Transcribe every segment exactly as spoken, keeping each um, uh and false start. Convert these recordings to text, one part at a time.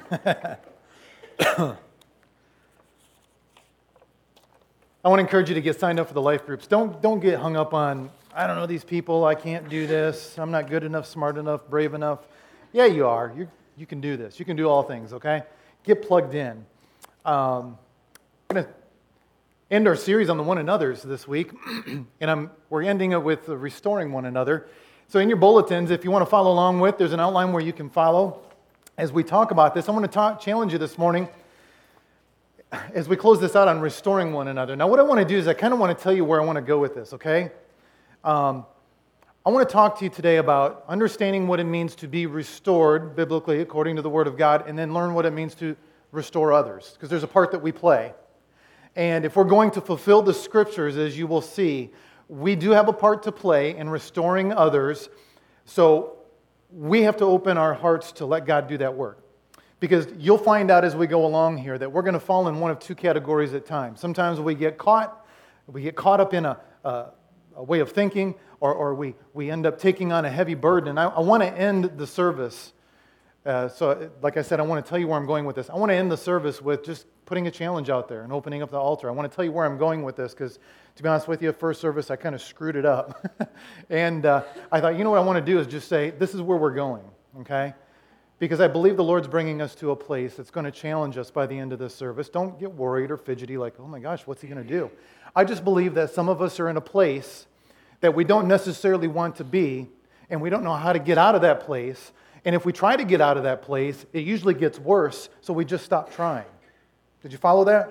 I want to encourage you to get signed up for the life groups. Don't don't get hung up on, I don't know these people, I can't do this, I'm not good enough, smart enough, brave enough. Yeah, you are. You you can do this. You can do all things, okay? Get plugged in. Um, I'm going to end our series on the one another's this week, and I'm we're ending it with restoring one another. So in your bulletins, if you want to follow along with, there's an outline where you can follow as we talk about this. I want to talk, challenge you this morning as we close this out on restoring one another. Now, what I want to do is I kind of want to tell you where I want to go with this, okay? Um, I want to talk to you today about understanding what it means to be restored biblically according to the Word of God, and then learn what it means to restore others, because there's a part that we play. And if we're going to fulfill the Scriptures, as you will see, we do have a part to play in restoring others, so we have to open our hearts to let God do that work. Because you'll find out as we go along here that we're going to fall in one of two categories at times. Sometimes we get caught, we get caught up in a, a, a way of thinking, or, or we, we end up taking on a heavy burden. And I, I want to end the service, uh, so like I said, I want to tell you where I'm going with this. I want to end the service with just putting a challenge out there and opening up the altar. I want to tell you where I'm going with this, because to be honest with you, first service I kind of screwed it up. and uh, I thought, you know what I want to do is just say, this is where we're going, okay? Because I believe the Lord's bringing us to a place that's going to challenge us by the end of this service. Don't get worried or fidgety like, oh my gosh, what's he going to do? I just believe that some of us are in a place that we don't necessarily want to be, and we don't know how to get out of that place. And if we try to get out of that place, it usually gets worse, so we just stop trying. Did you follow that?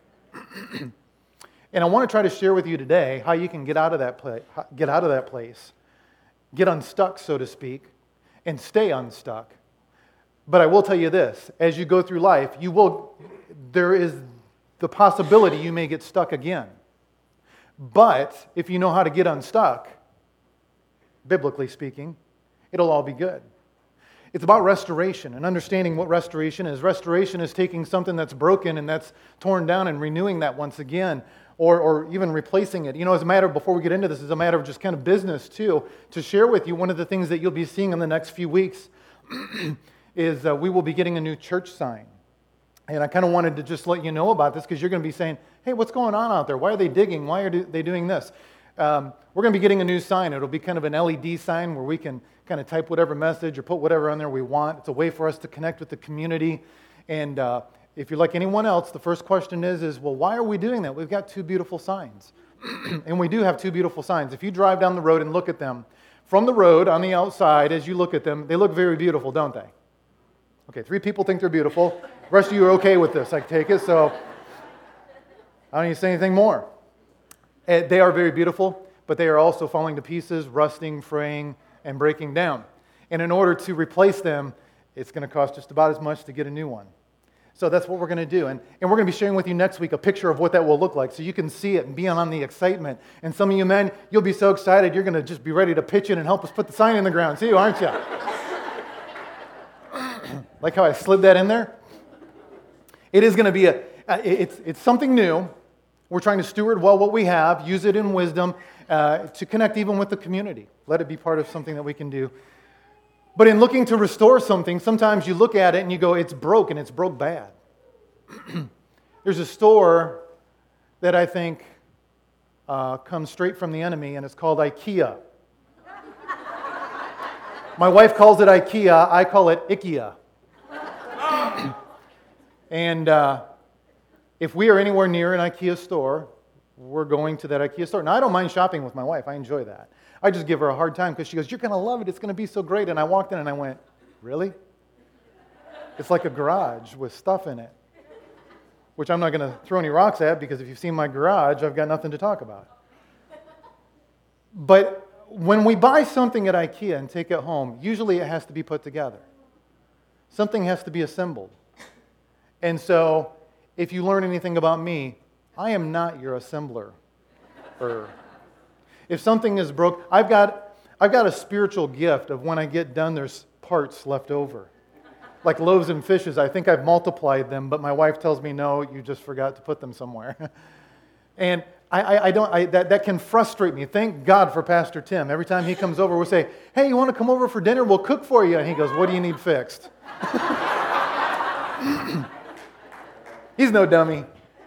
And I want to try to share with you today how you can get out of that place, get out of that place, get unstuck, so to speak, and stay unstuck. But I will tell you this, as you go through life, you will, there is the possibility you may get stuck again. But if you know how to get unstuck, biblically speaking, it'll all be good. It's about restoration and understanding what restoration is. Restoration is taking something that's broken and that's torn down and renewing that once again, or, or even replacing it. You know, as a matter of, before we get into this, as a matter of just kind of business too, to share with you one of the things that you'll be seeing in the next few weeks is uh, we will be getting a new church sign. And I kind of wanted to just let you know about this, because you're going to be saying, hey, what's going on out there? Why are they digging? Why are they doing this? Um, we're going to be getting a new sign. It'll be kind of an L E D sign where we can kind of type whatever message or put whatever on there we want. It's a way for us to connect with the community. And uh, if you're like anyone else, the first question is, is, well, why are we doing that? We've got two beautiful signs. And we do have two beautiful signs. If you drive down the road and look at them, from the road on the outside, as you look at them, they look very beautiful, don't they? Okay, three people think they're beautiful. The rest of you are okay with this, I take it. So I don't need to say anything more. They are very beautiful, but they are also falling to pieces, rusting, fraying, and breaking down. And in order to replace them, it's going to cost just about as much to get a new one. So that's what we're going to do. And, and we're going to be sharing with you next week a picture of what that will look like, so you can see it and be on the excitement. And some of you men, you'll be so excited, you're going to just be ready to pitch in and help us put the sign in the ground too, aren't you? Like how I slid that in there? It is going to be a, it's, it's something new. We're trying to steward well what we have, use it in wisdom, uh, to connect even with the community. Let it be part of something that we can do. But in looking to restore something, sometimes you look at it and you go, it's broke, and it's broke bad. There's a store that I think uh, comes straight from the enemy, and it's called IKEA. My wife calls it IKEA, I call it IKEA. And uh, if we are anywhere near an IKEA store, we're going to that IKEA store. Now, I don't mind shopping with my wife. I enjoy that. I just give her a hard time because she goes, you're going to love it. It's going to be so great. And I walked in and I went, really? It's like a garage with stuff in it, which I'm not going to throw any rocks at, because if you've seen my garage, I've got nothing to talk about. But when we buy something at IKEA and take it home, usually it has to be put together. Something has to be assembled. And so, if you learn anything about me, I am not your assembler. Or if something is broke, I've got I've got a spiritual gift of when I get done, there's parts left over. Like loaves and fishes, I think I've multiplied them, but my wife tells me, no, you just forgot to put them somewhere. And I, I, I don't I, that, that can frustrate me. Thank God for Pastor Tim. Every time he comes over, we'll say, hey, you want to come over for dinner? We'll cook for you. And he goes, what do you need fixed? He's no dummy.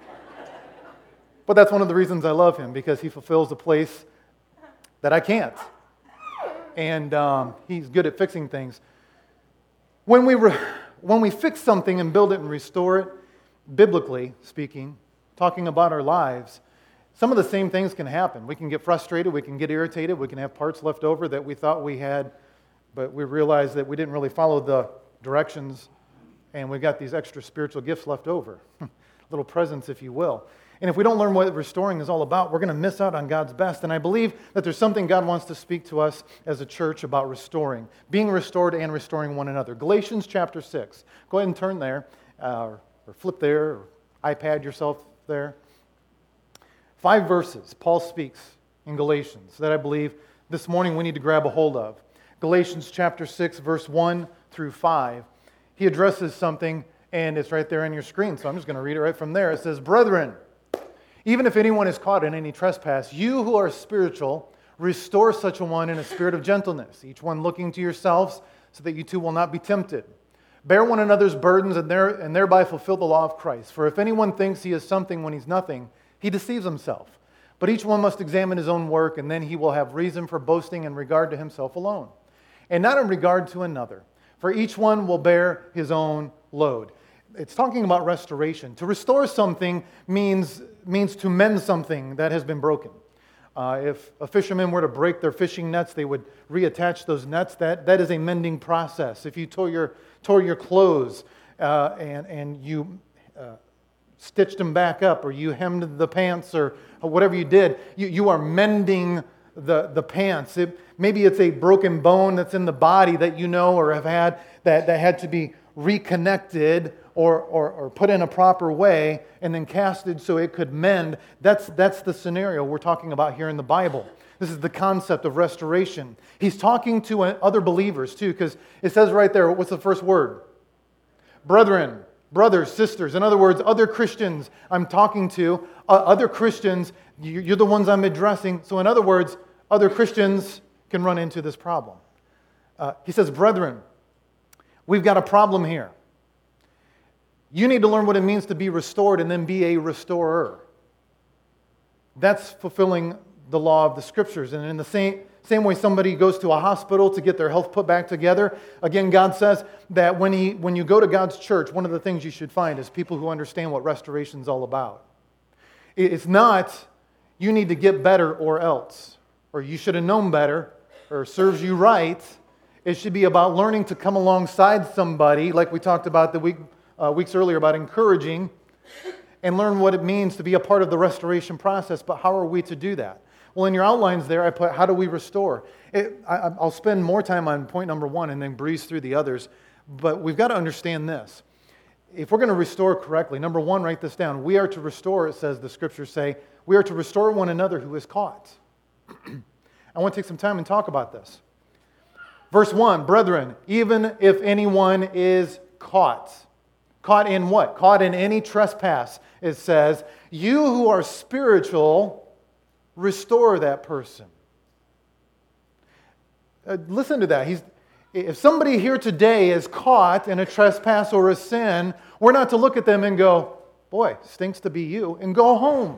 But that's one of the reasons I love him, because he fulfills a place that I can't. And um, he's good at fixing things. When we, re- when we fix something and build it and restore it, biblically speaking, talking about our lives, some of the same things can happen. We can get frustrated, we can get irritated, we can have parts left over that we thought we had, but we realized that we didn't really follow the directions, and we got these extra spiritual gifts left over. Little presents, if you will. And if we don't learn what restoring is all about, we're going to miss out on God's best. And I believe that there's something God wants to speak to us as a church about restoring, being restored and restoring one another. Galatians chapter six. Go ahead and turn there, uh, or flip there, or iPad yourself there. Five verses Paul speaks in Galatians that I believe this morning we need to grab a hold of. Galatians chapter six, verse one through five. He addresses something, and it's right there on your screen, so I'm just going to read it right from there. It says, "Brethren, even if anyone is caught in any trespass, you who are spiritual, restore such a one in a spirit of gentleness, each one looking to yourselves, so that you too will not be tempted. Bear one another's burdens, and, there, and thereby fulfill the law of Christ. For if anyone thinks he is something when he's nothing, he deceives himself. But each one must examine his own work, and then he will have reason for boasting in regard to himself alone, and not in regard to another. For each one will bear his own load." It's talking about restoration. To restore something means, means to mend something that has been broken. Uh, if a fisherman were to break their fishing nets, they would reattach those nets. That, that is a mending process. If you tore your, tore your clothes uh, and, and you uh, stitched them back up, or you hemmed the pants, or, or whatever you did, you, you are mending the, the pants. It, maybe it's a broken bone that's in the body that you know or have had that, that had to be reconnected or, or, or put in a proper way and then casted so it could mend. That's, that's the scenario we're talking about here in the Bible. This is the concept of restoration. He's talking to other believers too, because it says right there, what's the first word? Brethren, brothers, sisters. In other words, other Christians I'm talking to, uh, other Christians, you're the ones I'm addressing. So in other words, other Christians can run into this problem. Uh, he says, brethren, we've got a problem here. You need to learn what it means to be restored and then be a restorer. That's fulfilling the law of the Scriptures. And in the same, same way somebody goes to a hospital to get their health put back together, again, God says that when, he, when you go to God's church, one of the things you should find is people who understand what restoration is all about. It's not, you need to get better or else, or you should have known better, or serves you right. It should be about learning to come alongside somebody, like we talked about the week Uh, weeks earlier about encouraging, and learn what it means to be a part of the restoration process. But how are we to do that? Well, in your outlines there, I put, how do we restore? It, I, I'll spend more time on point number one and then breeze through the others. But we've got to understand this. If we're going to restore correctly, number one, write this down. We are to restore, it says the Scriptures say, we are to restore one another who is caught. I want to take some time and talk about this. Verse one, brethren, even if anyone is caught. Caught in what? Caught in any trespass. It says, you who are spiritual, restore that person. Uh, listen to that. He's, if somebody here today is caught in a trespass or a sin, we're not to look at them and go, boy, stinks to be you, and go home.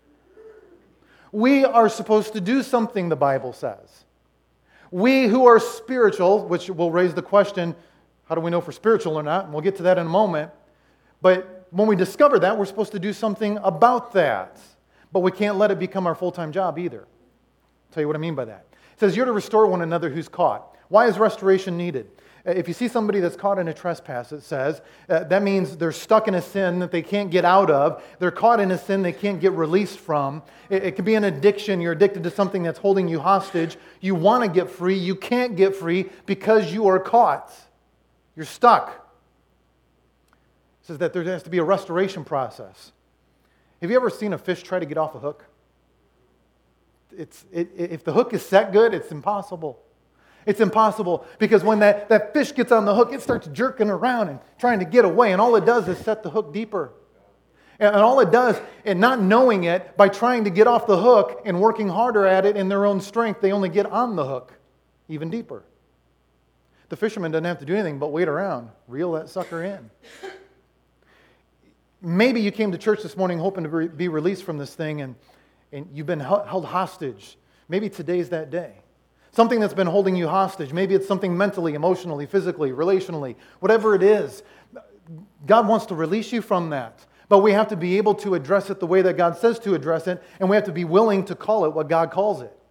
We are supposed to do something, the Bible says. We who are spiritual, which will raise the question, how do we know if we're spiritual or not? And we'll get to that in a moment. But when we discover that, we're supposed to do something about that. But we can't let it become our full-time job either. I'll tell you what I mean by that. It says you're to restore one another who's caught. Why is restoration needed? If you see somebody that's caught in a trespass, it says, uh, that means they're stuck in a sin that they can't get out of. They're caught in a sin they can't get released from. It, it could be an addiction. You're addicted to something that's holding you hostage. You want to get free. You can't get free because you are caught. You're stuck. It says that there has to be a restoration process. Have you ever seen a fish try to get off a hook? It's, it, if the hook is set good, it's impossible. It's impossible because when that, that fish gets on the hook, it starts jerking around and trying to get away, and all it does is set the hook deeper. And, and all it does, and not knowing it, by trying to get off the hook and working harder at it in their own strength, they only get on the hook even deeper. The fisherman doesn't have to do anything but wait around, reel that sucker in. maybe you came to church this morning hoping to be released from this thing, and, and you've been held hostage. Maybe today's that day. Something that's been holding you hostage. Maybe it's something mentally, emotionally, physically, relationally, whatever it is. God wants to release you from that. But we have to be able to address it the way that God says to address it, and we have to be willing to call it what God calls it.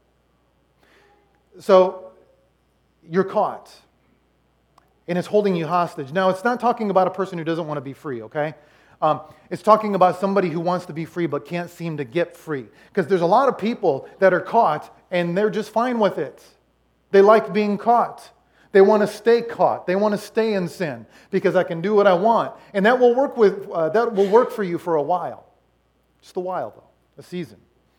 So, you're caught, and it's holding you hostage. Now, it's not talking about a person who doesn't want to be free, okay? Um, it's talking about somebody who wants to be free but can't seem to get free. Because there's a lot of people that are caught, and they're just fine with it. They like being caught. They want to stay caught. They want to stay in sin because I can do what I want. And that will work with uh, that will work for you for a while. Just a while, though. A season.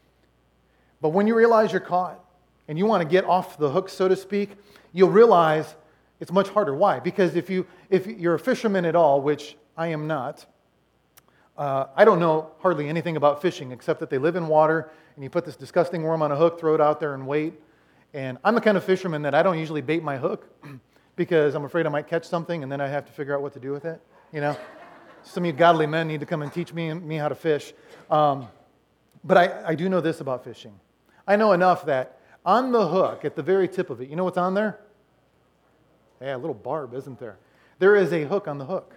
But when you realize you're caught and you want to get off the hook, so to speak, you'll realize it's much harder. Why? Because if, you, if you're a fisherman at all, which I am not, uh, I don't know hardly anything about fishing except that they live in water and you put this disgusting worm on a hook, throw it out there and wait. And I'm the kind of fisherman that I don't usually bait my hook because I'm afraid I might catch something and then I have to figure out what to do with it. You know, some of you godly men need to come and teach me, me how to fish. Um, but I, I do know this about fishing. I know enough that on the hook, at the very tip of it, you know what's on there? Yeah, a little barb, isn't there? There is a hook on the hook.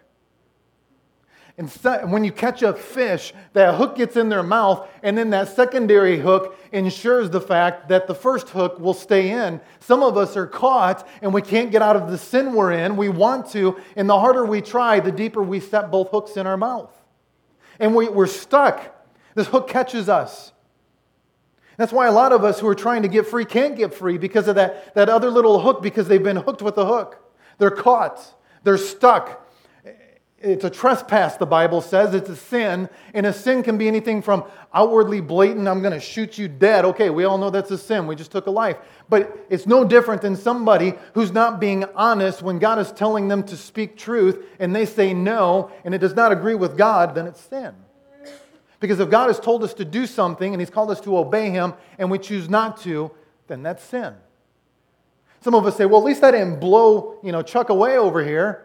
And so, when you catch a fish, that hook gets in their mouth, and then that secondary hook ensures the fact that the first hook will stay in. Some of us are caught, and we can't get out of the sin we're in. We want to, and the harder we try, the deeper we set both hooks in our mouth. And we, we're stuck. This hook catches us. That's why a lot of us who are trying to get free can't get free because of that, that other little hook, because they've been hooked with the hook. They're caught. They're stuck. It's a trespass, the Bible says. It's a sin. And a sin can be anything from outwardly blatant, I'm going to shoot you dead. Okay, we all know that's a sin. We just took a life. But it's no different than somebody who's not being honest when God is telling them to speak truth and they say no and it does not agree with God, then it's sin. Because if God has told us to do something and He's called us to obey Him and we choose not to, then that's sin. Some of us say, well, at least I didn't blow, you know, Chuck away over here.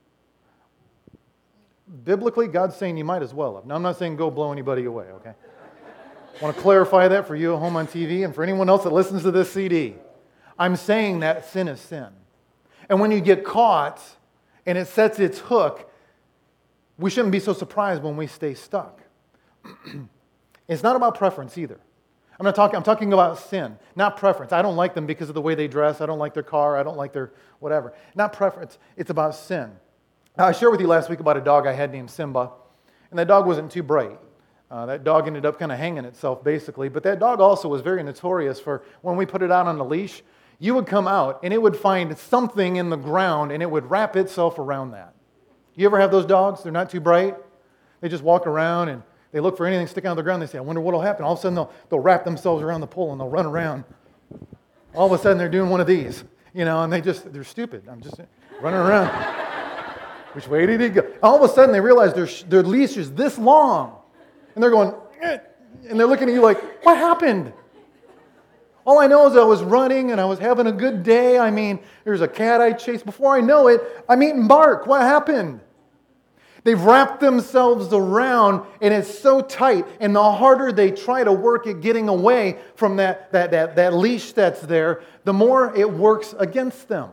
Biblically, God's saying you might as well have. Now, I'm not saying go blow anybody away, okay? I want to clarify that for you at home on T V and for anyone else that listens to this C D. I'm saying that sin is sin. And when you get caught and it sets its hook, we shouldn't be so surprised when we stay stuck. It's not about preference either. I'm not talking, I'm talking about sin, not preference. I don't like them because of the way they dress. I don't like their car. I don't like their whatever. Not preference. It's about sin. Now, I shared with you last week about a dog I had named Simba, and that dog wasn't too bright. Uh, that dog ended up kind of hanging itself, basically. But that dog also was very notorious for when we put it out on the leash, you would come out, and it would find something in the ground, and it would wrap itself around that. You ever have those dogs? They're not too bright. They just walk around, and they look for anything sticking out of the ground. They say, I wonder what will happen. All of a sudden, they'll, they'll wrap themselves around the pole, and they'll run around. All of a sudden, they're doing one of these, you know, and they just, they're stupid. I'm just running around. Which way did he go? All of a sudden, they realize their, their leash is this long. And they're going, eh, and they're looking at you like, what happened? All I know is I was running and I was having a good day. I mean, there's a cat I chased. Before I know it, I'm eating bark. What happened? They've wrapped themselves around and it's so tight. And the harder they try to work at getting away from that, that, that, that leash that's there, the more it works against them.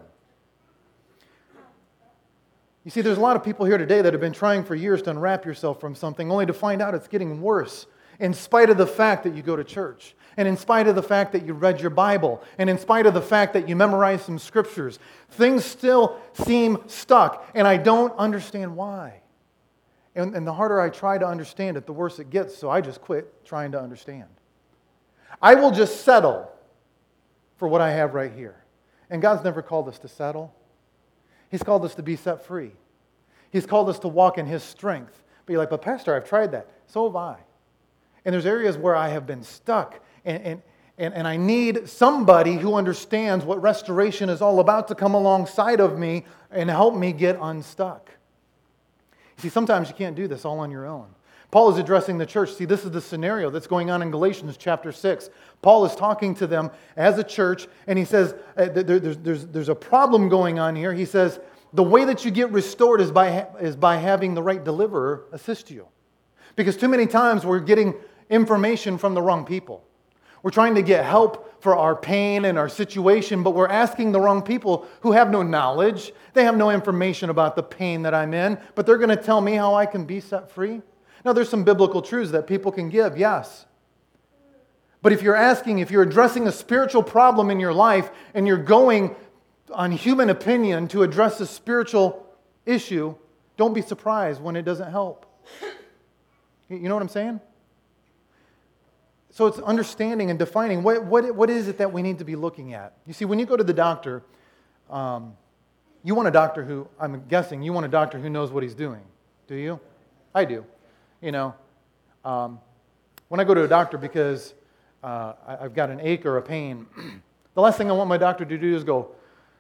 You see, there's a lot of people here today that have been trying for years to unwrap yourself from something only to find out it's getting worse in spite of the fact that you go to church and in spite of the fact that you read your Bible and in spite of the fact that you memorized some scriptures. Things still seem stuck and I don't understand why. And, and the harder I try to understand it, the worse it gets, so I just quit trying to understand. I will just settle for what I have right here. And God's never called us to settle. He's called us to be set free. He's called us to walk in His strength. But you're like, but Pastor, I've tried that. So have I. And there's areas where I have been stuck. And, and, and, and I need somebody who understands what restoration is all about to come alongside of me and help me get unstuck. See, sometimes you can't do this all on your own. Paul is addressing the church. See, this is the scenario that's going on in Galatians chapter six. Paul is talking to them as a church, and he says, uh, there, there's, there's, there's a problem going on here. He says, the way that you get restored is by, is by having the right deliverer assist you. Because too many times we're getting information from the wrong people. We're trying to get help for our pain and our situation, but we're asking the wrong people who have no knowledge. They have no information about the pain that I'm in, but they're going to tell me how I can be set free. Now, there's some biblical truths that people can give, yes. But if you're asking, if you're addressing a spiritual problem in your life and you're going on human opinion to address a spiritual issue, don't be surprised when it doesn't help. You know what I'm saying? So it's understanding and defining what, what, what is it that we need to be looking at. You see, when you go to the doctor, um, you want a doctor who, I'm guessing, you want a doctor who knows what he's doing. Do you? I do. You know, um, when I go to a doctor because uh, I, I've got an ache or a pain, the last thing I want my doctor to do is go,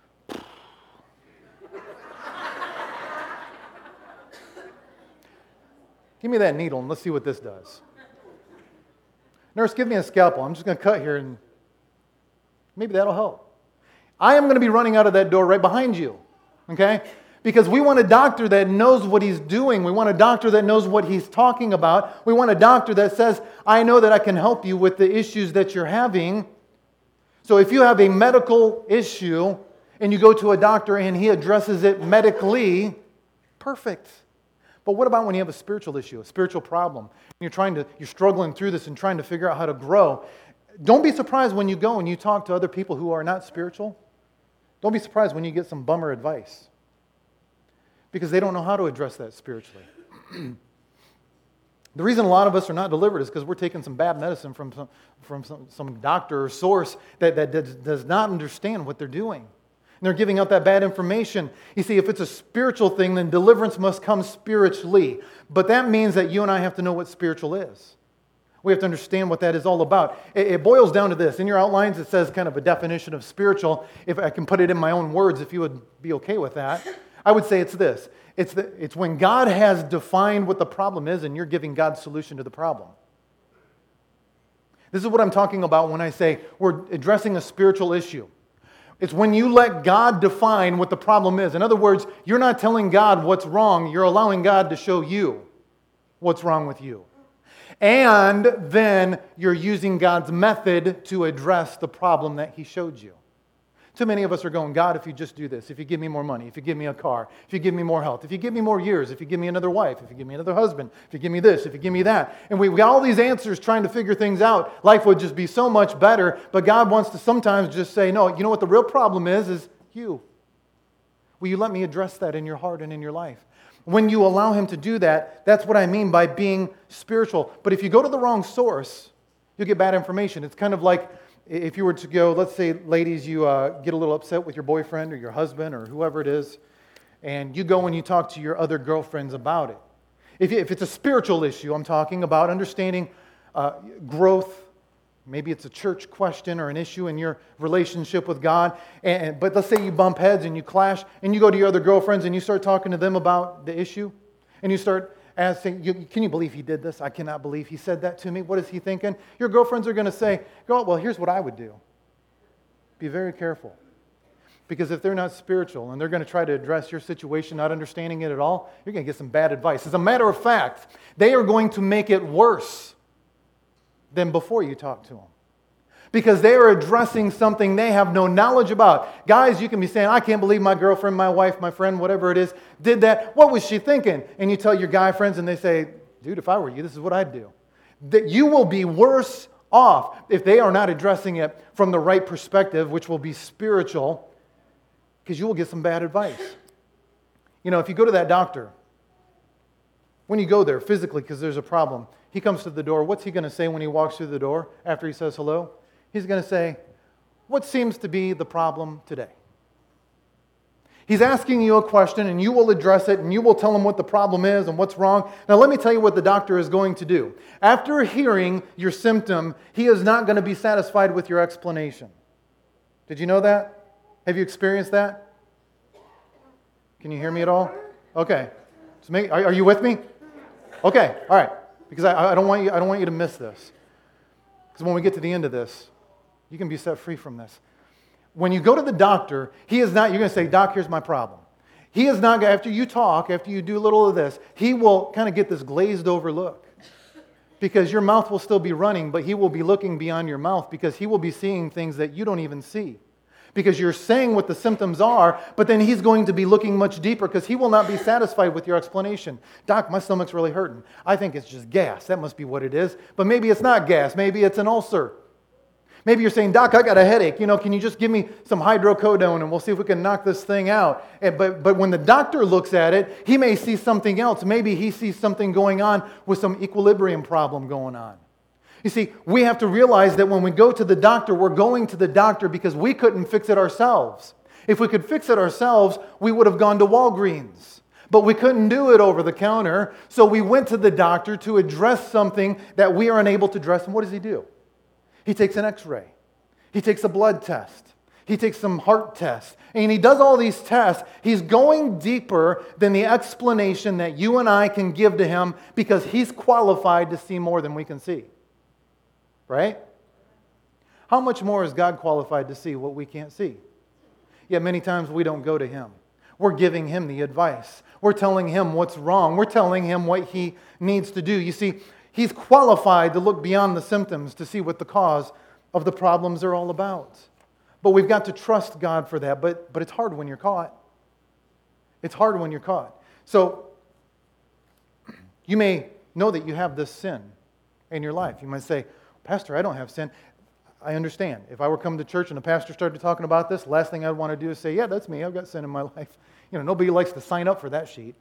give me that needle and let's see what this does. Nurse, give me a scalpel. I'm just going to cut here and maybe that'll help. I am going to be running out of that door right behind you, okay? Because we want a doctor that knows what he's doing. We want a doctor that knows what he's talking about. We want a doctor that says, I know that I can help you with the issues that you're having. So if you have a medical issue and you go to a doctor and he addresses it medically, perfect. But what about when you have a spiritual issue, a spiritual problem? You're trying to, you're struggling through this and trying to figure out how to grow. Don't be surprised when you go and you talk to other people who are not spiritual. Don't be surprised when you get some bummer advice. Because they don't know how to address that spiritually. The reason a lot of us are not delivered is because we're taking some bad medicine from some, from some, some doctor or source that, that does, does not understand what they're doing. And they're giving out that bad information. You see, if it's a spiritual thing, then deliverance must come spiritually. But that means that you and I have to know what spiritual is. We have to understand what that is all about. It, it boils down to this. In your outlines, it says kind of a definition of spiritual. If I can put it in my own words, if you would be okay with that, I would say it's this. It's, the, it's when God has defined what the problem is and you're giving God's solution to the problem. This is what I'm talking about when I say we're addressing a spiritual issue. It's when you let God define what the problem is. In other words, you're not telling God what's wrong. You're allowing God to show you what's wrong with you. And then you're using God's method to address the problem that He showed you. Too many of us are going, God, if you just do this, if you give me more money, if you give me a car, if you give me more health, if you give me more years, if you give me another wife, if you give me another husband, if you give me this, if you give me that. And we've got all these answers trying to figure things out. Life would just be so much better. But God wants to sometimes just say, no, you know what the real problem is, is you. Will you let me address that in your heart and in your life? When you allow Him to do that, that's what I mean by being spiritual. But if you go to the wrong source, you'll get bad information. It's kind of like if you were to go, let's say, ladies, you uh, get a little upset with your boyfriend or your husband or whoever it is, and you go and you talk to your other girlfriends about it. If, if it's a spiritual issue, I'm talking about understanding uh, growth. Maybe it's a church question or an issue in your relationship with God. And, but let's say you bump heads and you clash, and you go to your other girlfriends and you start talking to them about the issue, and you start asking, can you believe he did this? I cannot believe he said that to me. What is he thinking? Your girlfriends are going to say, well, here's what I would do. Be very careful. Because if they're not spiritual and they're going to try to address your situation, not understanding it at all, you're going to get some bad advice. As a matter of fact, they are going to make it worse than before you talk to them. Because they are addressing something they have no knowledge about. Guys, you can be saying, I can't believe my girlfriend, my wife, my friend, whatever it is, did that. What was she thinking? And you tell your guy friends and they say, dude, if I were you, this is what I'd do. That you will be worse off if they are not addressing it from the right perspective, which will be spiritual, because you will get some bad advice. You know, if you go to that doctor, when you go there physically because there's a problem, he comes to the door. What's he going to say when he walks through the door after he says hello? He's going to say, what seems to be the problem today? He's asking you a question and you will address it and you will tell him what the problem is and what's wrong. Now let me tell you what the doctor is going to do. After hearing your symptom, he is not going to be satisfied with your explanation. Did you know that? Have you experienced that? Can you hear me at all? Okay. So make, are, are you with me? Okay. All right. Because I, I don't want you. I don't want you to miss this. Because when we get to the end of this, you can be set free from this. When you go to the doctor, he is not, you're going to say, Doc, here's my problem. He is not, after you talk, after you do a little of this, he will kind of get this glazed over look. Because your mouth will still be running, but He will be looking beyond your mouth because He will be seeing things that you don't even see. Because you're saying what the symptoms are, but then He's going to be looking much deeper because He will not be satisfied with your explanation. Doc, my stomach's really hurting. I think it's just gas. That must be what it is. But maybe it's not gas. Maybe it's an ulcer. Maybe you're saying, Doc, I got a headache. You know, can you just give me some hydrocodone and we'll see if we can knock this thing out? And, but, but when the doctor looks at it, he may see something else. Maybe he sees something going on with some equilibrium problem going on. You see, we have to realize that when we go to the doctor, we're going to the doctor because we couldn't fix it ourselves. If we could fix it ourselves, we would have gone to Walgreens. But we couldn't do it over the counter, so we went to the doctor to address something that we are unable to address. And what does he do? He takes an x-ray. He takes a blood test. He takes some heart tests. And he does all these tests. He's going deeper than the explanation that you and I can give to him because he's qualified to see more than we can see. Right? How much more is God qualified to see what we can't see? Yet many times we don't go to him. We're giving him the advice. We're telling him what's wrong. We're telling him what he needs to do. You see, he's qualified to look beyond the symptoms to see what the cause of the problems are all about. But we've got to trust God for that. But, but it's hard when you're caught. It's hard when you're caught. So, you may know that you have this sin in your life. You might say, Pastor, I don't have sin. I understand. If I were coming to church and the pastor started talking about this, the last thing I'd want to do is say, yeah, that's me. I've got sin in my life. You know, nobody likes to sign up for that sheet.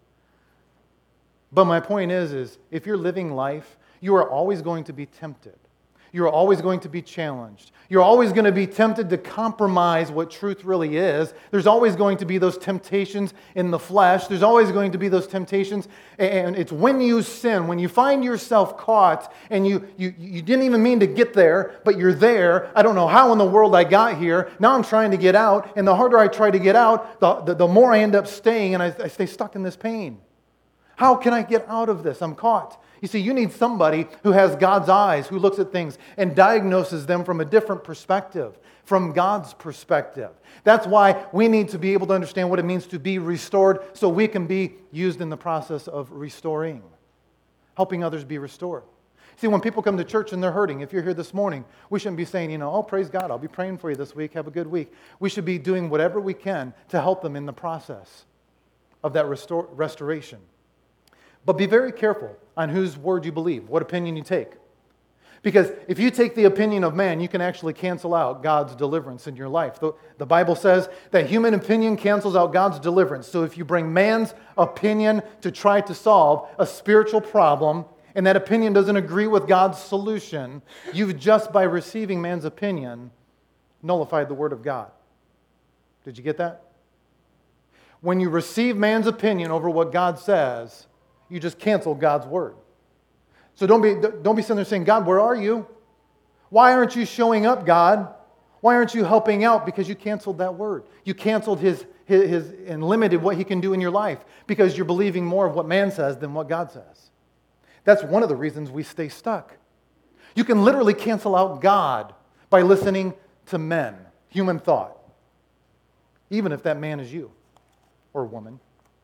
But my point is, is if you're living life, you are always going to be tempted. You're always going to be challenged. You're always going to be tempted to compromise what truth really is. There's always going to be those temptations in the flesh. There's always going to be those temptations. And it's when you sin, when you find yourself caught and you, you, you didn't even mean to get there, but you're there. I don't know how in the world I got here. Now I'm trying to get out. And the harder I try to get out, the, the, the more I end up staying and I, I stay stuck in this pain. How can I get out of this? I'm caught. You see, you need somebody who has God's eyes, who looks at things and diagnoses them from a different perspective, from God's perspective. That's why we need to be able to understand what it means to be restored so we can be used in the process of restoring, helping others be restored. See, when people come to church and they're hurting, if you're here this morning, we shouldn't be saying, you know, oh, praise God, I'll be praying for you this week, have a good week. We should be doing whatever we can to help them in the process of that restore, restoration. But be very careful on whose word you believe, what opinion you take. Because if you take the opinion of man, you can actually cancel out God's deliverance in your life. The, the Bible says that human opinion cancels out God's deliverance. So if you bring man's opinion to try to solve a spiritual problem, and that opinion doesn't agree with God's solution, you've just by receiving man's opinion nullified the word of God. Did you get that? When you receive man's opinion over what God says, you just cancel God's word. So don't be, don't be sitting there saying, God, where are you? Why aren't you showing up, God? Why aren't you helping out? Because you canceled that word. You canceled his, his, his and limited what he can do in your life because you're believing more of what man says than what God says. That's one of the reasons we stay stuck. You can literally cancel out God by listening to men, human thought, even if that man is you or woman.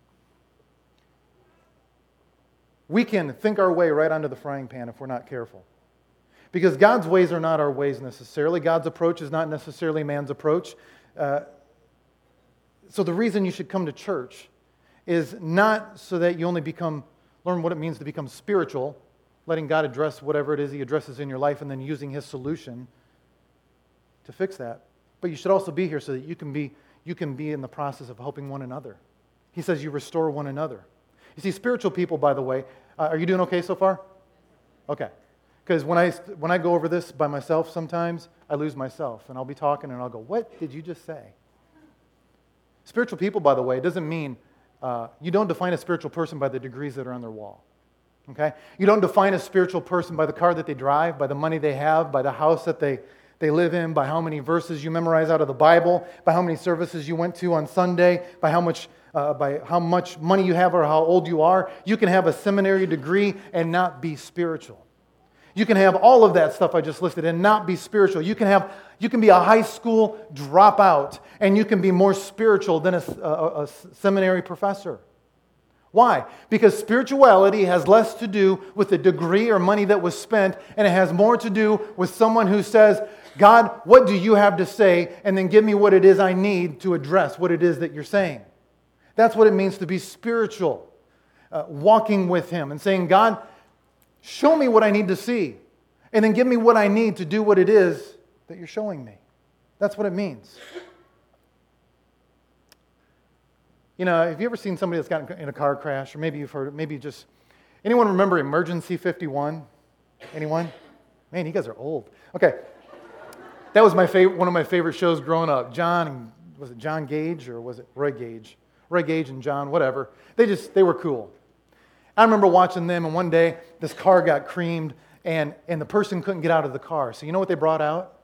We can think our way right onto the frying pan if we're not careful. Because God's ways are not our ways necessarily. God's approach is not necessarily man's approach. Uh, so the reason you should come to church is not so that you only become, learn what it means to become spiritual, letting God address whatever it is He addresses in your life and then using His solution to fix that. But you should also be here so that you can be, you can be in the process of helping one another. He says you restore one another. You see, spiritual people, by the way, uh, are you doing okay so far? Okay. Because when I, when I go over this by myself sometimes, I lose myself. And I'll be talking and I'll go, what did you just say? Spiritual people, by the way, doesn't mean, uh, you don't define a spiritual person by the degrees that are on their wall. Okay? You don't define a spiritual person by the car that they drive, by the money they have, by the house that they, they live in, by how many verses you memorize out of the Bible, by how many services you went to on Sunday, by how much Uh, by how much money you have or how old you are. You can have a seminary degree and not be spiritual. You can have all of that stuff I just listed and not be spiritual. You can have, you can be a high school dropout and you can be more spiritual than a, a, a seminary professor. Why? Because spirituality has less to do with the degree or money that was spent, and it has more to do with someone who says, God, what do you have to say? And then give me what it is I need to address what it is that you're saying. That's what it means to be spiritual. Uh, walking with Him and saying, God, show me what I need to see. And then give me what I need to do what it is that you're showing me. That's what it means. You know, have you ever seen somebody that's gotten in a car crash? Or maybe you've heard it. Maybe just... Anyone remember Emergency fifty-one? Anyone? Man, you guys are old. Okay. That was my favorite, one of my favorite shows growing up. John, and was it John Gage or was it Roy Gage? Roy Gage and John, whatever. They just, they were cool. I remember watching them, and one day this car got creamed, and, and the person couldn't get out of the car. So you know what they brought out?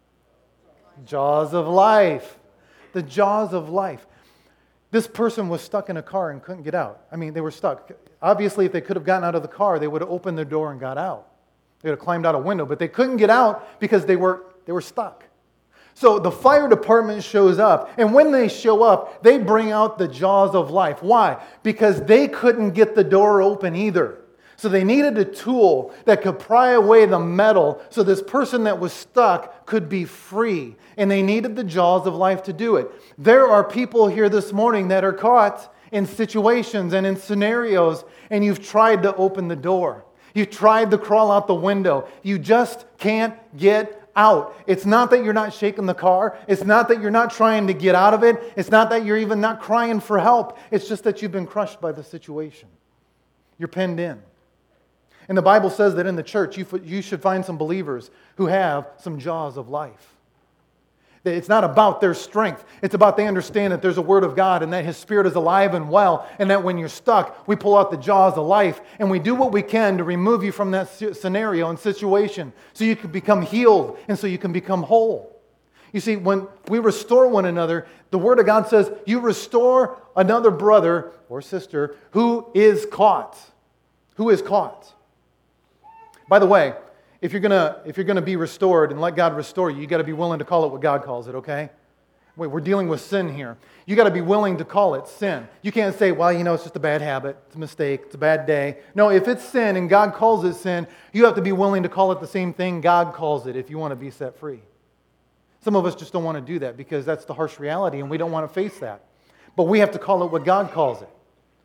Jaws of life. The jaws of life. This person was stuck in a car and couldn't get out. I mean, they were stuck. Obviously, if they could have gotten out of the car, they would have opened the door and got out. They would have climbed out a window, but they couldn't get out because they were, they were stuck. So the fire department shows up, and when they show up, they bring out the jaws of life. Why? Because they couldn't get the door open either. So they needed a tool that could pry away the metal so this person that was stuck could be free. And they needed the jaws of life to do it. There are people here this morning that are caught in situations and in scenarios, and you've tried to open the door. You've tried to crawl out the window. You just can't get out. It's not that you're not shaking the car. It's not that you're not trying to get out of it. It's not that you're even not crying for help. It's just that you've been crushed by the situation. You're penned in. And the Bible says that in the church, you, you should find some believers who have some jaws of life. It's not about their strength. It's about they understand that there's a Word of God and that His Spirit is alive and well, and that when you're stuck, we pull out the jaws of life and we do what we can to remove you from that scenario and situation so you can become healed and so you can become whole. You see, when we restore one another, the Word of God says you restore another brother or sister who is caught. Who is caught. By the way, if you're gonna if you're gonna be restored and let God restore you, you got to be willing to call it what God calls it. Okay? Wait, we're dealing with sin here. You got to be willing to call it sin. You can't say, well, you know, it's just a bad habit, it's a mistake, it's a bad day. No, if it's sin and God calls it sin, you have to be willing to call it the same thing God calls it if you want to be set free. Some of us just don't want to do that because that's the harsh reality, and we don't want to face that. But we have to call it what God calls it.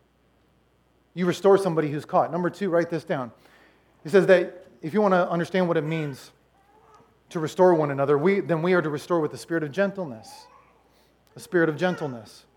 You restore somebody who's caught. Number two, write this down. He says that if you want to understand what it means to restore one another, we, then we are to restore with the spirit of gentleness. The spirit of gentleness.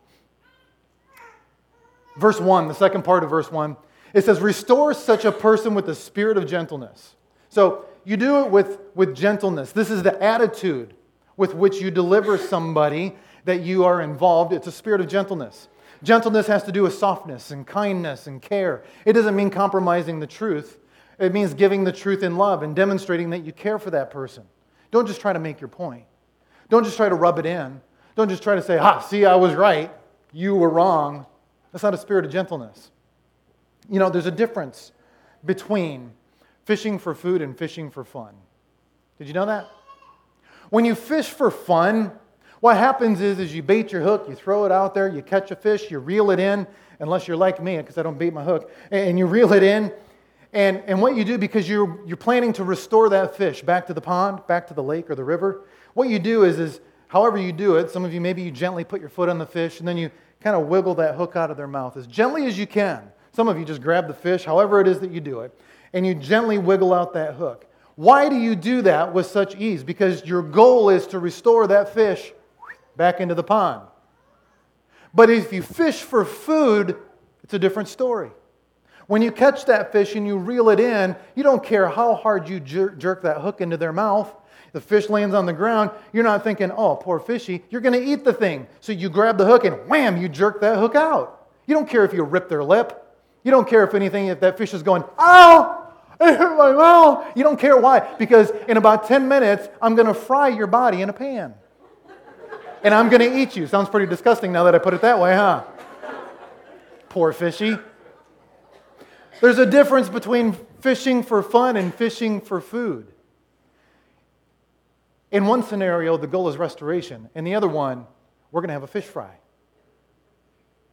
Verse one, the second part of verse one, it says, restore such a person with the spirit of gentleness. So you do it with, with gentleness. This is the attitude with which you deliver somebody that you are involved. It's a spirit of gentleness. Gentleness has to do with softness and kindness and care. It doesn't mean compromising the truth. It means giving the truth in love and demonstrating that you care for that person. Don't just try to make your point. Don't just try to rub it in. Don't just try to say, ah, see, I was right. You were wrong. That's not a spirit of gentleness. You know, there's a difference between fishing for food and fishing for fun. Did you know that? When you fish for fun, what happens is, is you bait your hook, you throw it out there, you catch a fish, you reel it in, unless you're like me, because I don't bait my hook, and you reel it in. And, and what you do, because you're, you're planning to restore that fish back to the pond, back to the lake or the river, what you do is, is however you do it, some of you, maybe you gently put your foot on the fish, and then you kind of wiggle that hook out of their mouth as gently as you can. Some of you just grab the fish, however it is that you do it, and you gently wiggle out that hook. Why do you do that with such ease? Because your goal is to restore that fish back into the pond. But if you fish for food, it's a different story. When you catch that fish and you reel it in, you don't care how hard you jer- jerk that hook into their mouth. The fish lands on the ground. You're not thinking, oh, poor fishy. You're going to eat the thing. So you grab the hook and wham, you jerk that hook out. You don't care if you rip their lip. You don't care if anything, if that fish is going, ow, it hurt my mouth. You don't care why. Because in about ten minutes, I'm going to fry your body in a pan. And I'm going to eat you. Sounds pretty disgusting now that I put it that way, huh? Poor fishy. There's a difference between fishing for fun and fishing for food. In one scenario, the goal is restoration. In the other one, we're going to have a fish fry.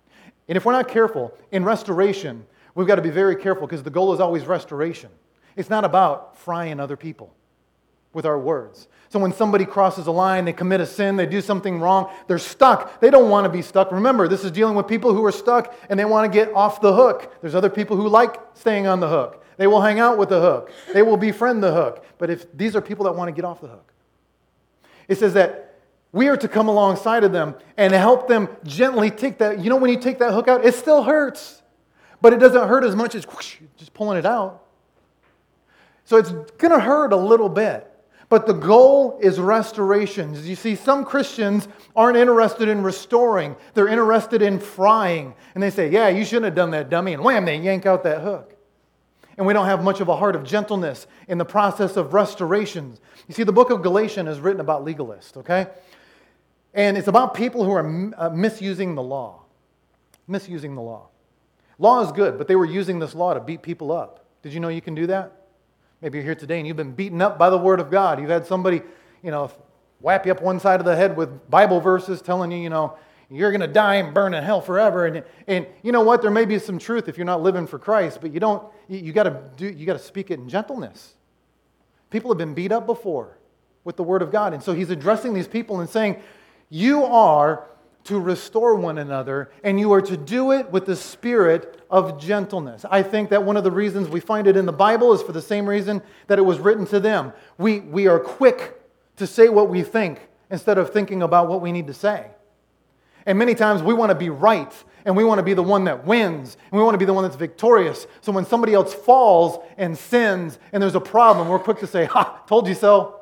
And if we're not careful, in restoration, we've got to be very careful because the goal is always restoration. It's not about frying other people with our words. So when somebody crosses a line, they commit a sin, they do something wrong, they're stuck. They don't want to be stuck. Remember, this is dealing with people who are stuck and they want to get off the hook. There's other people who like staying on the hook. They will hang out with the hook. They will befriend the hook. But if these are people that want to get off the hook, it says that we are to come alongside of them and help them gently take that. You know, when you take that hook out, it still hurts, but it doesn't hurt as much as whoosh, just pulling it out. So it's going to hurt a little bit, but the goal is restoration. You see, some Christians aren't interested in restoring. They're interested in frying. And they say, yeah, you shouldn't have done that, dummy. And wham, they yank out that hook. And we don't have much of a heart of gentleness in the process of restoration. You see, the book of Galatians is written about legalists, okay? And it's about people who are uh, misusing the law. Misusing the law. Law is good, but they were using this law to beat people up. Did you know you can do that? Maybe you're here today and you've been beaten up by the Word of God. You've had somebody, you know, whap you up one side of the head with Bible verses telling you, you know, you're going to die and burn in hell forever. And, and you know what? There may be some truth if you're not living for Christ, but you don't, you, you got to do, you got to speak it in gentleness. People have been beat up before with the Word of God. And so he's addressing these people and saying, you are to restore one another, and you are to do it with the spirit of gentleness. I think that one of the reasons we find it in the Bible is for the same reason that it was written to them. We, we are quick to say what we think instead of thinking about what we need to say. And many times we want to be right, and we want to be the one that wins, and we want to be the one that's victorious. So when somebody else falls and sins and there's a problem, we're quick to say, ha, told you so.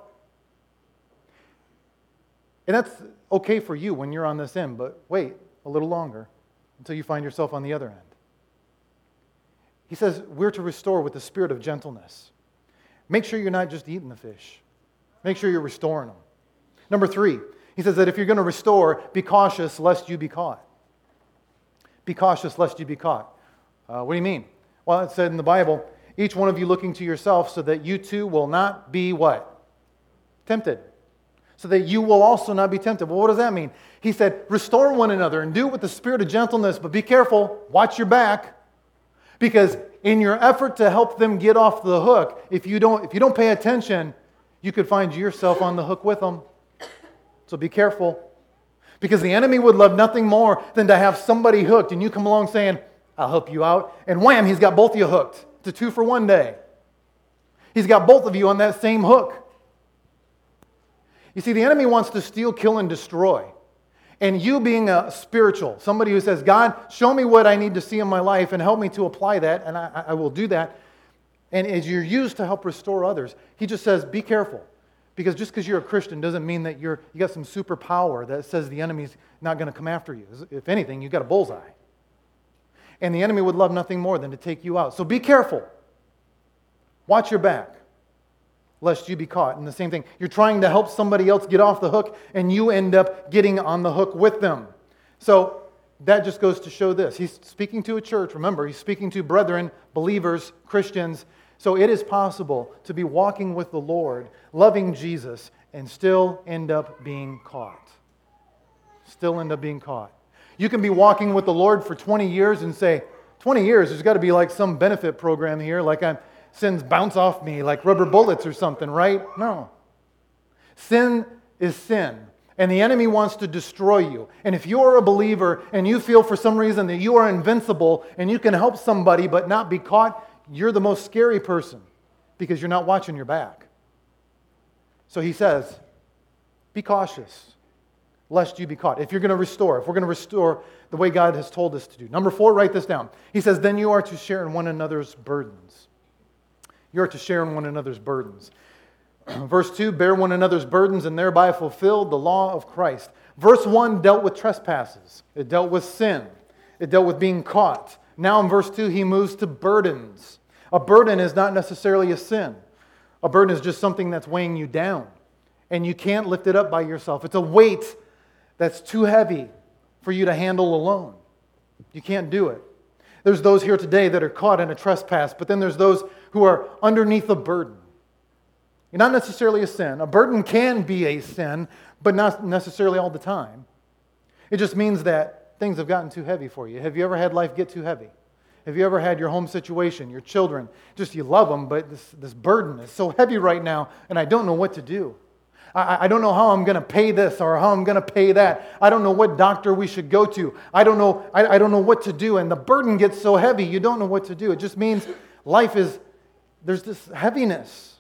And that's okay for you when you're on this end, but wait a little longer until you find yourself on the other end. He says we're to restore with the spirit of gentleness. Make sure you're not just eating the fish. Make sure you're restoring them. Number three, he says that if you're going to restore, be cautious lest you be caught. Be cautious lest you be caught. Uh, what do you mean? Well, it said in the Bible, each one of you looking to yourself so that you too will not be what? Tempted. So that you will also not be tempted. Well, what does that mean? He said, restore one another and do it with the spirit of gentleness, but be careful, watch your back, because in your effort to help them get off the hook, if you don't, if you don't pay attention, you could find yourself on the hook with them. So be careful, because the enemy would love nothing more than to have somebody hooked, and you come along saying, I'll help you out, and wham, he's got both of you hooked. It's a two for one day. He's got both of you on that same hook. You see, the enemy wants to steal, kill, and destroy. And you being a spiritual, somebody who says, God, show me what I need to see in my life and help me to apply that, and I, I will do that. And as you're used to help restore others, he just says, be careful. Because just because you're a Christian doesn't mean that you're you got some superpower that says the enemy's not going to come after you. If anything, you've got a bullseye. And the enemy would love nothing more than to take you out. So be careful. Watch your back, lest you be caught. And the same thing, you're trying to help somebody else get off the hook, and you end up getting on the hook with them. So that just goes to show this. He's speaking to a church. Remember, he's speaking to brethren, believers, Christians. So it is possible to be walking with the Lord, loving Jesus, and still end up being caught. Still end up being caught. You can be walking with the Lord for twenty years and say, twenty years, there's got to be like some benefit program here, like I'm sins bounce off me like rubber bullets or something, right? No. Sin is sin. And the enemy wants to destroy you. And if you are a believer and you feel for some reason that you are invincible and you can help somebody but not be caught, you're the most scary person because you're not watching your back. So he says, be cautious lest you be caught. If you're going to restore, if we're going to restore the way God has told us to do. Number four, write this down. He says, then you are to share in one another's burdens. You are to share in one another's burdens. Verse two, bear one another's burdens and thereby fulfill the law of Christ. Verse one dealt with trespasses. It dealt with sin. It dealt with being caught. Now in verse two, he moves to burdens. A burden is not necessarily a sin. A burden is just something that's weighing you down. And you can't lift it up by yourself. It's a weight that's too heavy for you to handle alone. You can't do it. There's those here today that are caught in a trespass, but then there's those who are underneath a burden. Not necessarily a sin. A burden can be a sin, but not necessarily all the time. It just means that things have gotten too heavy for you. Have you ever had life get too heavy? Have you ever had your home situation, your children, just you love them, but this, this burden is so heavy right now, and I don't know what to do. I, I don't know how I'm going to pay this or how I'm going to pay that. I don't know what doctor we should go to. I don't know, I, I don't know what to do, and the burden gets so heavy, you don't know what to do. It just means life is, there's this heaviness.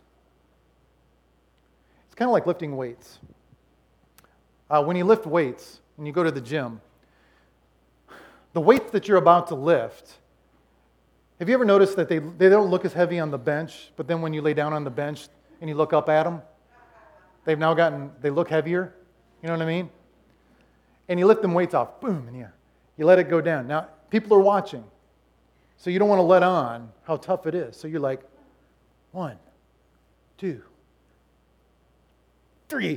It's kind of like lifting weights. Uh, when you lift weights, when you go to the gym, the weights that you're about to lift, have you ever noticed that they, they don't look as heavy on the bench, but then when you lay down on the bench and you look up at them, they've now gotten, they look heavier? You know what I mean? And you lift them weights off, boom, and you, you let it go down. Now, people are watching, so you don't want to let on how tough it is. So you're like, one, two, three,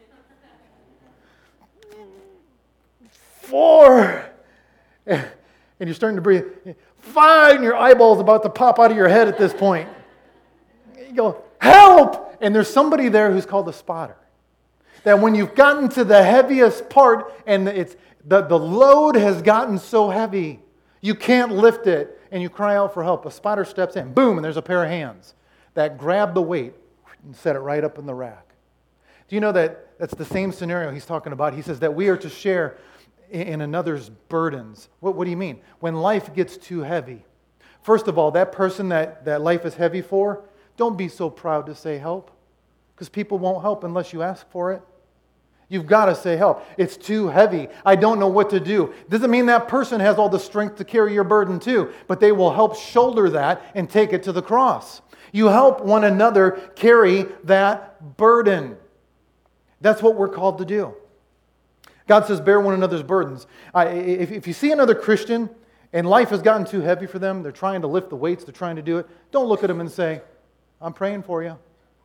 four, and you're starting to breathe. Five, and your eyeball's about to pop out of your head at this point. You go, help! And there's somebody there who's called a spotter. That when you've gotten to the heaviest part and it's the, the load has gotten so heavy, you can't lift it, and you cry out for help. A spotter steps in, boom, and there's a pair of hands that grab the weight and set it right up in the rack. Do you know that that's the same scenario he's talking about? He says that we are to share in another's burdens. What, what do you mean? When life gets too heavy. First of all, that person that, that life is heavy for, don't be so proud to say help, because people won't help unless you ask for it. You've got to say help. It's too heavy. I don't know what to do. Doesn't mean that person has all the strength to carry your burden too, but they will help shoulder that and take it to the cross. You help one another carry that burden. That's what we're called to do. God says, bear one another's burdens. I, if, if you see another Christian and life has gotten too heavy for them, they're trying to lift the weights, they're trying to do it, don't look at them and say, I'm praying for you.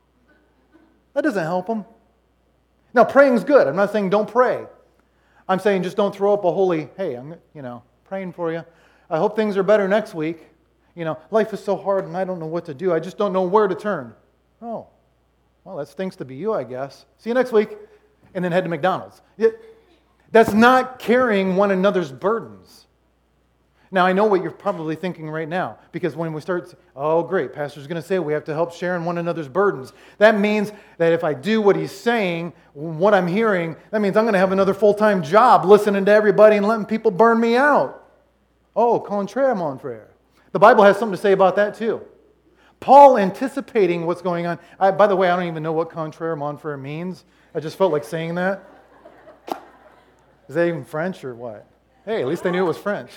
That doesn't help them. Now, praying's good. I'm not saying don't pray. I'm saying just don't throw up a holy, hey, I'm you know praying for you. I hope things are better next week. You know, life is so hard and I don't know what to do. I just don't know where to turn. Oh, well, that stinks to be you, I guess. See you next week. And then head to McDonald's. It, That's not carrying one another's burdens. Now, I know what you're probably thinking right now, because when we start, oh, great, Pastor's going to say we have to help share in one another's burdens. That means that if I do what he's saying, what I'm hearing, that means I'm going to have another full-time job listening to everybody and letting people burn me out. Oh, contraire, mon frère. The Bible has something to say about that too. Paul anticipating what's going on. I, by the way, I don't even know what contraire, mon frère means. I just felt like saying that. Is that even French or what? Hey, at least I knew it was French.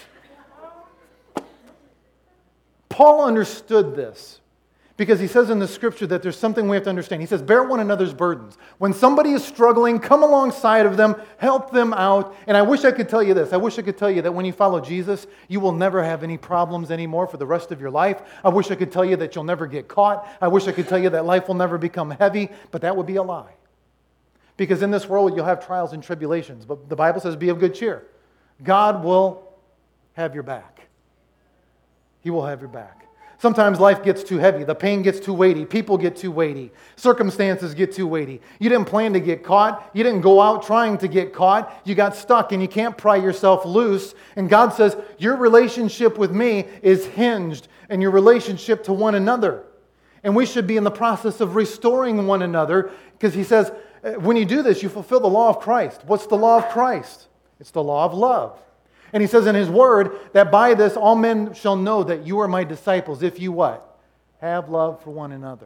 Paul understood this because he says in the scripture that there's something we have to understand. He says, bear one another's burdens. When somebody is struggling, come alongside of them, help them out. And I wish I could tell you this. I wish I could tell you that when you follow Jesus, you will never have any problems anymore for the rest of your life. I wish I could tell you that you'll never get caught. I wish I could tell you that life will never become heavy, but that would be a lie. Because in this world, you'll have trials and tribulations. But the Bible says, be of good cheer. God will have your back. He will have your back. Sometimes life gets too heavy. The pain gets too weighty. People get too weighty. Circumstances get too weighty. You didn't plan to get caught. You didn't go out trying to get caught. You got stuck and you can't pry yourself loose. And God says, your relationship with me is hinged in your relationship to one another. And we should be in the process of restoring one another, because he says, when you do this, you fulfill the law of Christ. What's the law of Christ? It's the law of love. And he says in his word that by this all men shall know that you are my disciples if you what? Have love for one another.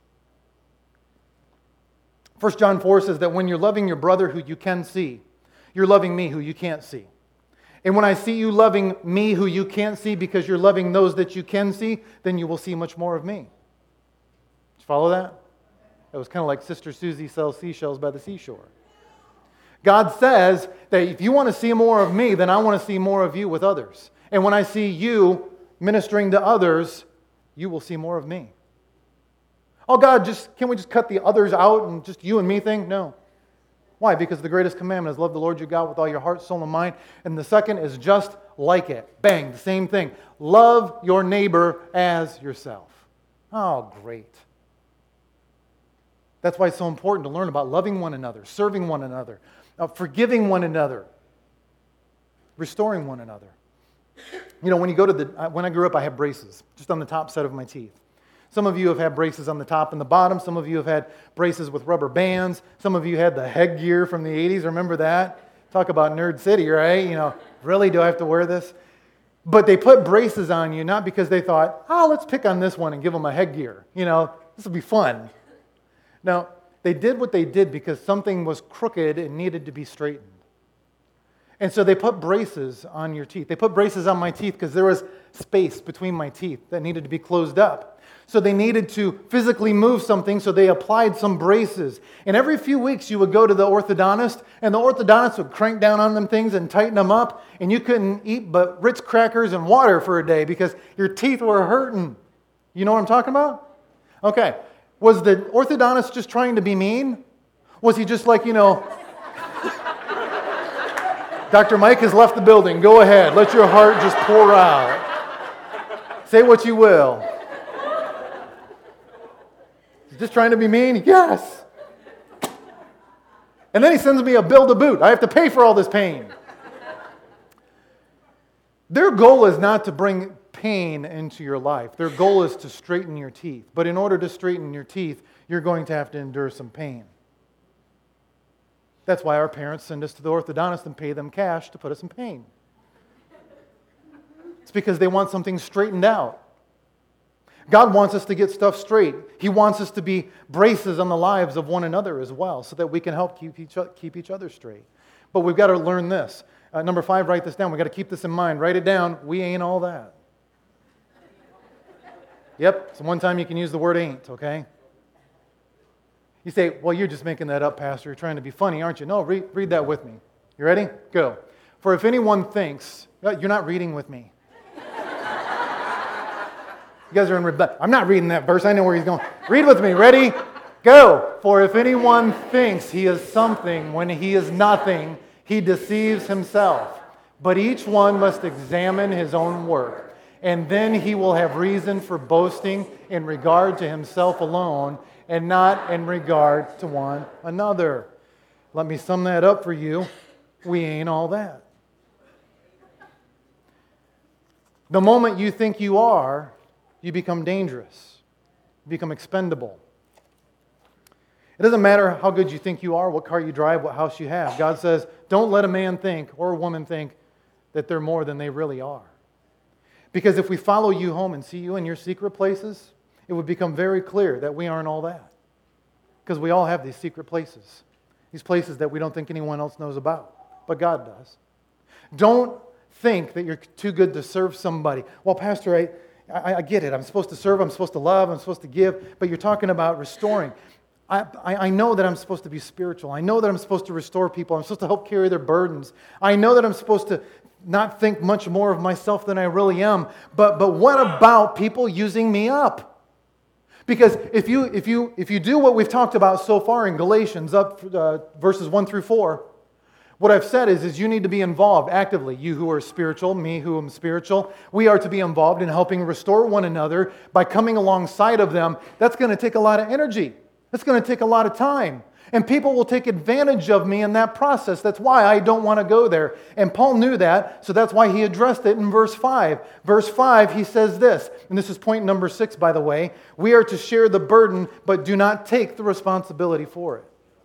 First John four says that when you're loving your brother who you can see, you're loving me who you can't see. And when I see you loving me who you can't see because you're loving those that you can see, then you will see much more of me. Did you follow that? It was kind of like Sister Susie sells seashells by the seashore. God says that if you want to see more of me, then I want to see more of you with others. And when I see you ministering to others, you will see more of me. Oh God, just can we just cut the others out and just you and me thing? No. Why? Because the greatest commandment is love the Lord your God with all your heart, soul, and mind. And the second is just like it. Bang, the same thing. Love your neighbor as yourself. Oh, great. That's why it's so important to learn about loving one another, serving one another, uh, forgiving one another. restoring one another. You know, when you go to the, when I grew up, I had braces, just on the top set of my teeth. Some of you have had braces on the top and the bottom. Some of you have had braces with rubber bands. Some of you had the headgear from the eighties. Remember that? Talk about Nerd City, right? You know, really, do I have to wear this? But they put braces on you not because they thought, oh, let's pick on this one and give them a headgear. You know, this will be fun. No, they did what they did because something was crooked and needed to be straightened. And so they put braces on your teeth. They put braces on my teeth because there was space between my teeth that needed to be closed up. So they needed to physically move something, so they applied some braces. And every few weeks you would go to the orthodontist, and the orthodontist would crank down on them things and tighten them up, and you couldn't eat but Ritz crackers and water for a day because your teeth were hurting. You know what I'm talking about? Okay. Was the orthodontist just trying to be mean? Was he just like, you know, Doctor Mike has left the building. Go ahead. Let your heart just pour out. Say what you will. Just trying to be mean? Yes. And then he sends me a bill to boot. I have to pay for all this pain. Their goal is not to bring pain into your life. Their goal is to straighten your teeth. But in order to straighten your teeth, you're going to have to endure some pain. That's why our parents send us to the orthodontist and pay them cash to put us in pain. It's because they want something straightened out. God wants us to get stuff straight. He wants us to be braces on the lives of one another as well so that we can help keep each, keep each other straight. But we've got to learn this. Uh, number five, write this down. We've got to keep this in mind. Write it down. We ain't all that. Yep, so one time you can use the word ain't, okay? You say, well, you're just making that up, Pastor. You're trying to be funny, aren't you? No, read, read that with me. You ready? Go. For if anyone thinks, you're not reading with me. You guys are in rebellion. I'm not reading that verse. I know where he's going. Read with me. Ready? Go. For if anyone thinks he is something when he is nothing, he deceives himself. But each one must examine his own work, and then he will have reason for boasting in regard to himself alone and not in regard to one another. Let me sum that up for you. We ain't all that. The moment you think you are, you become dangerous. You become expendable. It doesn't matter how good you think you are, what car you drive, what house you have. God says, don't let a man think or a woman think that they're more than they really are. Because if we follow you home and see you in your secret places, it would become very clear that we aren't all that. Because we all have these secret places. These places that we don't think anyone else knows about. But God does. Don't think that you're too good to serve somebody. Well, Pastor, I... I, I get it. I'm supposed to serve. I'm supposed to love. I'm supposed to give. But you're talking about restoring. I, I, I know that I'm supposed to be spiritual. I know that I'm supposed to restore people. I'm supposed to help carry their burdens. I know that I'm supposed to not think much more of myself than I really am. But but what about people using me up? Because if you if you if you do what we've talked about so far in Galatians, up uh, verses one through four. What I've said is, is you need to be involved actively. You who are spiritual, me who am spiritual, we are to be involved in helping restore one another by coming alongside of them. That's going to take a lot of energy. That's going to take a lot of time. And people will take advantage of me in that process. That's why I don't want to go there. And Paul knew that, so that's why he addressed it in verse five. Verse five, he says this, and this is point number six, by the way. We are to share the burden, but do not take the responsibility for it.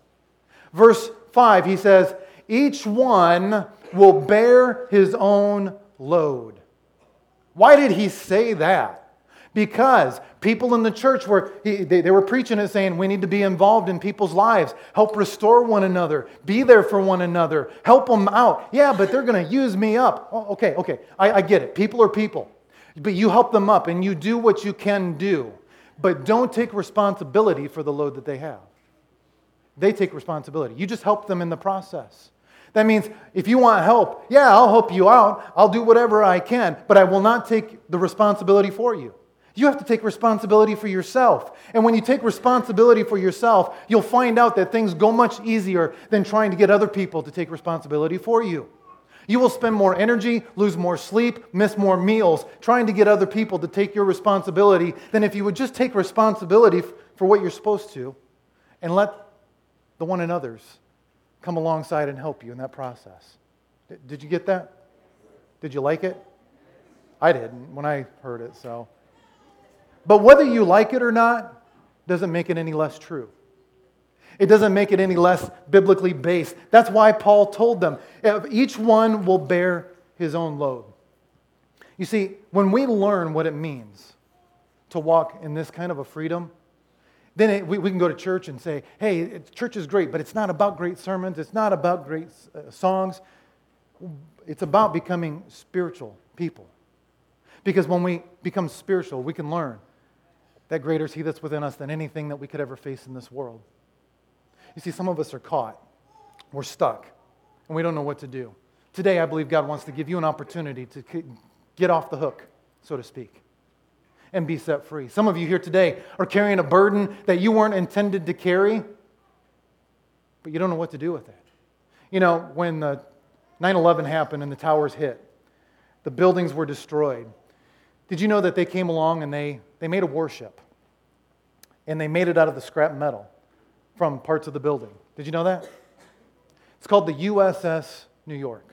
Verse five, he says, each one will bear his own load. Why did he say that? Because people in the church were, he, they, they were preaching it saying we need to be involved in people's lives, help restore one another, be there for one another, help them out. Yeah, but they're going to use me up. Oh, okay, okay, I, I get it. People are people. But you help them up and you do what you can do. But don't take responsibility for the load that they have. They take responsibility. You just help them in the process. That means if you want help, yeah, I'll help you out. I'll do whatever I can, but I will not take the responsibility for you. You have to take responsibility for yourself. And when you take responsibility for yourself, you'll find out that things go much easier than trying to get other people to take responsibility for you. You will spend more energy, lose more sleep, miss more meals trying to get other people to take your responsibility than if you would just take responsibility for what you're supposed to and let the one and others come alongside and help you in that process. Did you get that? Did you like it? I didn't when I heard it, so. But whether you like it or not doesn't make it any less true. It doesn't make it any less biblically based. That's why Paul told them, each one will bear his own load. You see, when we learn what it means to walk in this kind of a freedom, then it, we, we can go to church and say, hey, it, church is great, but it's not about great sermons. It's not about great uh, songs. It's about becoming spiritual people. Because when we become spiritual, we can learn that greater is He that's within us than anything that we could ever face in this world. You see, some of us are caught. We're stuck, and we don't know what to do. Today, I believe God wants to give you an opportunity to get off the hook, so to speak, and be set free. Some of you here today are carrying a burden that you weren't intended to carry, but you don't know what to do with it. You know, when the nine eleven happened and the towers hit, the buildings were destroyed. Did you know that they came along and they, they made a warship? And they made it out of the scrap metal from parts of the building. Did you know that? It's called the U S S New York.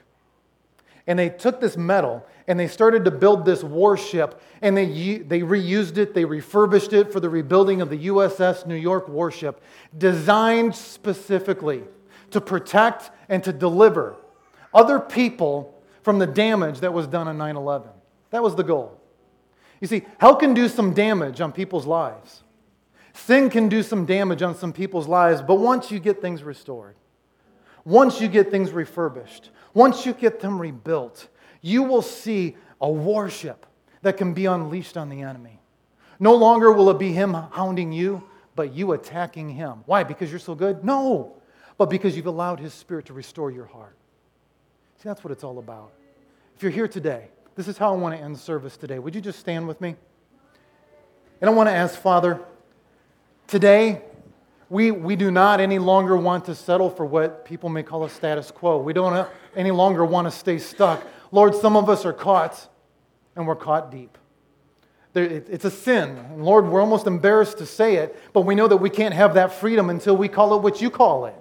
And they took this metal and they started to build this warship, and they, they reused it, they refurbished it for the rebuilding of the U S S New York warship, designed specifically to protect and to deliver other people from the damage that was done on nine eleven. That was the goal. You see, hell can do some damage on people's lives. Sin can do some damage on some people's lives, but once you get things restored, once you get things refurbished, once you get them rebuilt, you will see a warship that can be unleashed on the enemy. No longer will it be him hounding you, but you attacking him. Why? Because you're so good? No, but because you've allowed His Spirit to restore your heart. See, that's what it's all about. If you're here today, this is how I want to end service today. Would you just stand with me? And I want to ask, Father, today, we, we do not any longer want to settle for what people may call a status quo. We don't any longer want to stay stuck. Lord, some of us are caught, and we're caught deep. There, it, it's a sin. And Lord, we're almost embarrassed to say it, but we know that we can't have that freedom until we call it what You call it.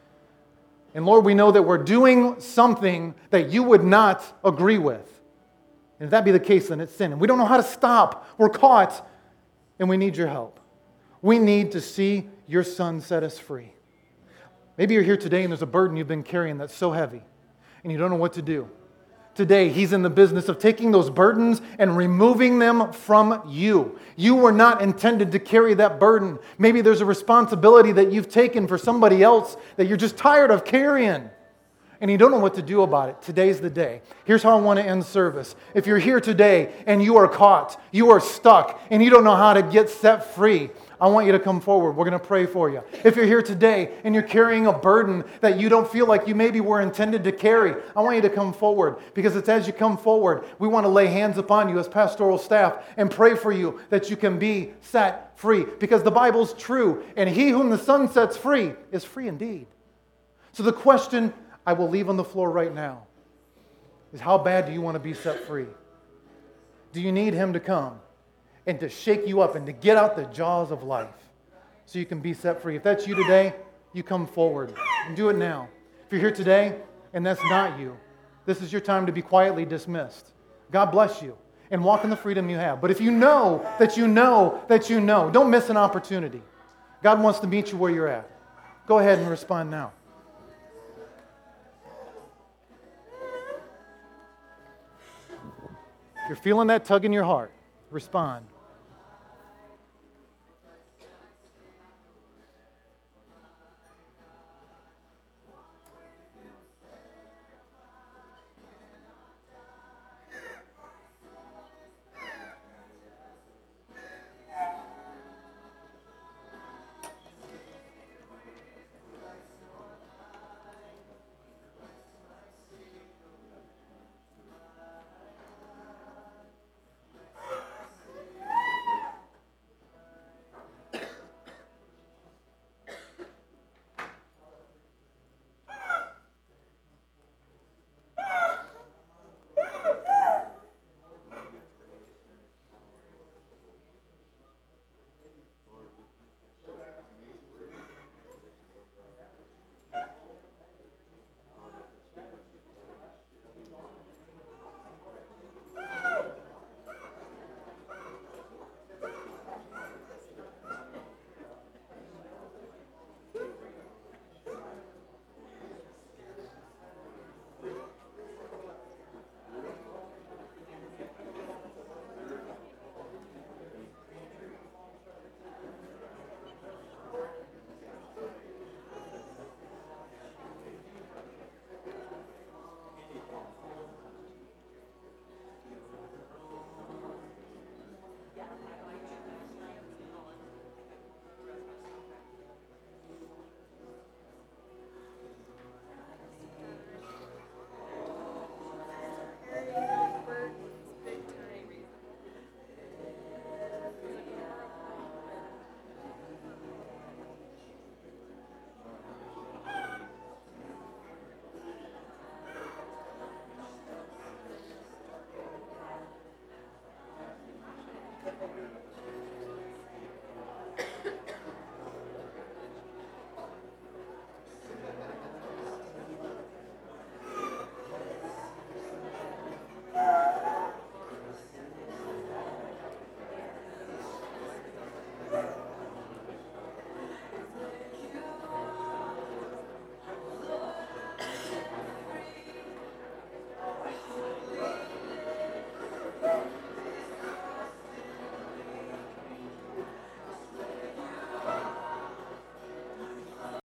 And Lord, we know that we're doing something that You would not agree with. And if that be the case, then it's sin. And we don't know how to stop. We're caught, and we need Your help. We need to see Your Son set us free. Maybe you're here today and there's a burden you've been carrying that's so heavy, and you don't know what to do. Today, He's in the business of taking those burdens and removing them from you. You were not intended to carry that burden. Maybe there's a responsibility that you've taken for somebody else that you're just tired of carrying, and you don't know what to do about it. Today's the day. Here's how I want to end service. If you're here today and you are caught, you are stuck, and you don't know how to get set free, I want you to come forward. We're going to pray for you. If you're here today and you're carrying a burden that you don't feel like you maybe were intended to carry, I want you to come forward, because it's as you come forward, we want to lay hands upon you as pastoral staff and pray for you that you can be set free, because the Bible's true, and he whom the Son sets free is free indeed. So the question I will leave on the floor right now is, how bad do you want to be set free? Do you need Him to come and to shake you up and to get out the jaws of life so you can be set free? If that's you today, you come forward and do it now. If you're here today and that's not you, this is your time to be quietly dismissed. God bless you and walk in the freedom you have. But if you know that you know that you know, don't miss an opportunity. God wants to meet you where you're at. Go ahead and respond now. If you're feeling that tug in your heart, respond.